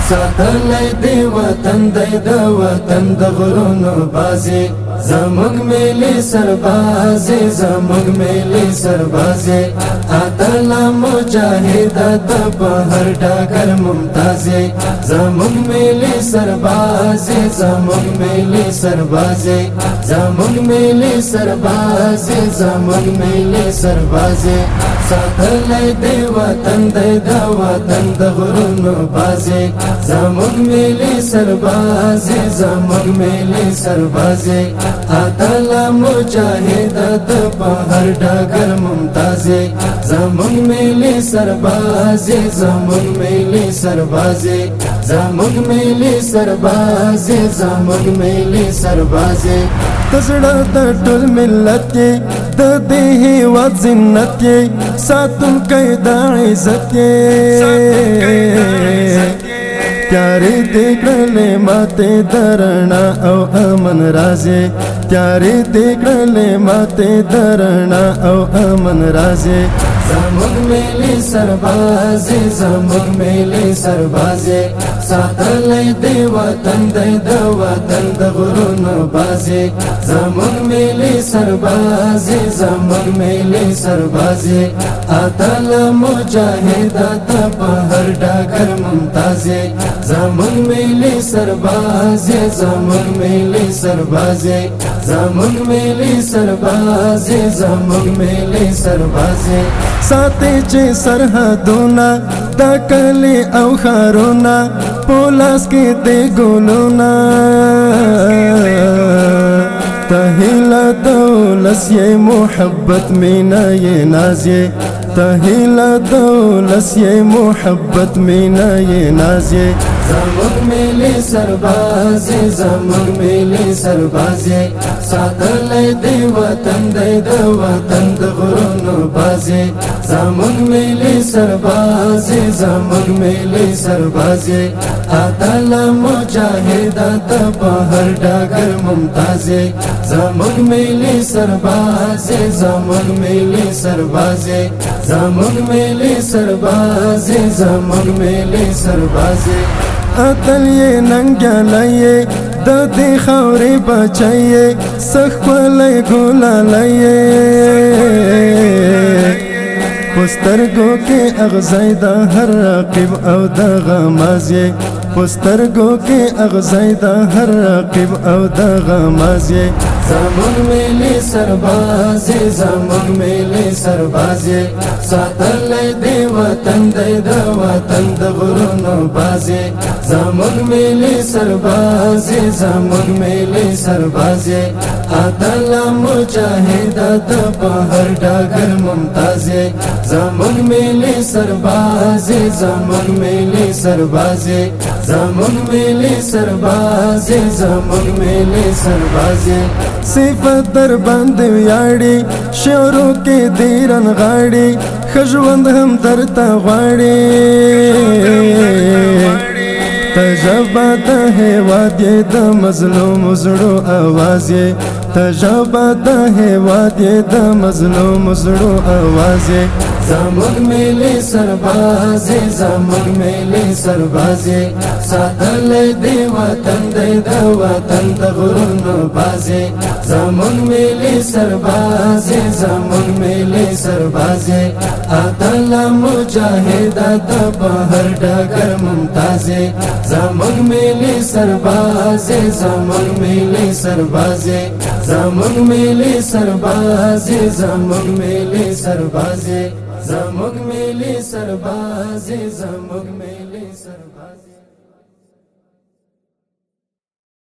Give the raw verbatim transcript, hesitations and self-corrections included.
ساتلی دی وطن دی د وطن د غرونو بازي زموږ ملي سربازي زموږ ملي سربازي اتلا مجاهد ته په هر ډګر ممتازي زموږ ملي سربازي زموږ ملي سربازي زموږ ملي سربازي زموږ ملي سربازي ساتلی دی وطن دی د وطن د غرونو بازي زموږ ملي سربازي زموږ ملي سربازي اتلا مجاهد ته په هر ډګر ممتازي زموږ ملي سربازي زموږ ملي سربازي زموږ ملي سربازي زموږ ملي سربازي تزړه د ټول ملت د دې هیواد زینت ساتونکی د عزت تیارې دې کړلې ماته درنا او امن راځي تیارې دې کړلې ماته درنا او امن راځي زموږ ملي سربازي زموږ ملي سربازي ساتلی دی وطن دی د وطن د غرونو بازي زموږ ملي سربازي زموږ ملي سربازي اتلا مجاهد ته په هر ډګر ممتازي زموږ ملي سربازي زموږ ملي سربازي زموږ ملي سربازي زموږ ملي سربازي ساتي چې سرحدونه د کلی او ښارونه پولاس کې د ګلونه تهیله دولس یې محبت مینا یې ناز یې تهیله دولس یې محبت مینا یې ناز یې زموږ ملي سربازي زموږ ملي سربازي ساتلی دی وطن دی د وطن د غرونو بازي زموږ ملي سربازي زموږ ملي سربازي اتلا مجاهد ته په هر ډګر ممتازي زموږ ملي سربازي زموږ ملي سربازي زموږ ملي سربازي زموږ ملي سربازي اتل یې ننګیالی د دې خاورې بچی سخولی ګلالی پسترګو کې اغزی د هر رقیب او د غماز یې پسترګو کې اغزی د هر رقیب او د غماز یې زموږ ملي سربازي زموږ ملي سربازي ساتلی دی وطن دی د وطن د غرونو بازي زموږ ملي سربازي زموږ ملي سربازي اتلا مجاهد ته په هر ډګر ممتازي زموږ ملي سربازي زموږ ملي سربازي زموږ ملي سربازي زموږ ملي سربازي صفت در باندې ویاړي شعرو کې دیرن غاړي خژوند هم درته غواړي تجربه د هیواد د مظلوم زړو आवाज تجربه د هیواد د مظلوم زړو आवाज زموږ ملي سربازي زموږ ملي سربازي ساتلی دی وطن دی د وطن د غرونو بازي زموږ ملي سربازي زموږ ملي سربازي اتلا مجاهد ته په هر ډګر ممتازي زموږ ملي سربازي زموږ ملي سربازي زموږ ملي سربازي زموږ ملي سربازي زموږ ملي سربازي زموږ ملي سربازي